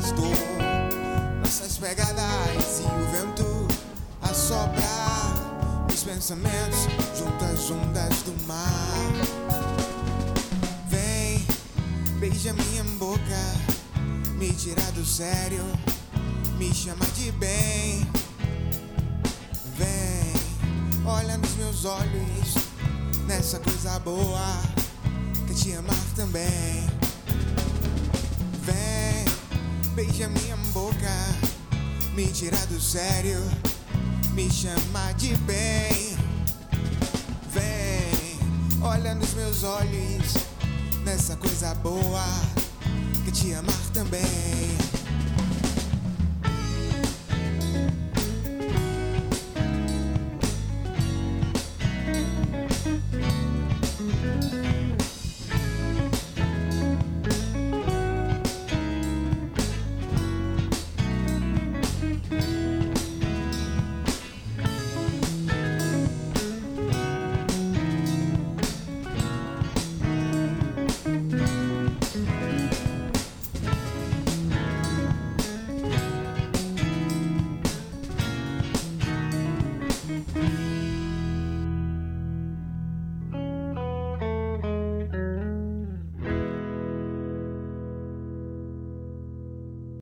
arrastou nossas pegadas e o vento assopra meus pensamentos junto às ondas do mar. Vem, beija minha boca, me tira do sério, me chama de bem. Vem, olha nos meus olhos, nessa coisa boa, quer te amar também. Vem, beija minha boca, me tira do sério, me chama de bem. Vem, olha nos meus olhos, nessa coisa boa, quer te amar também.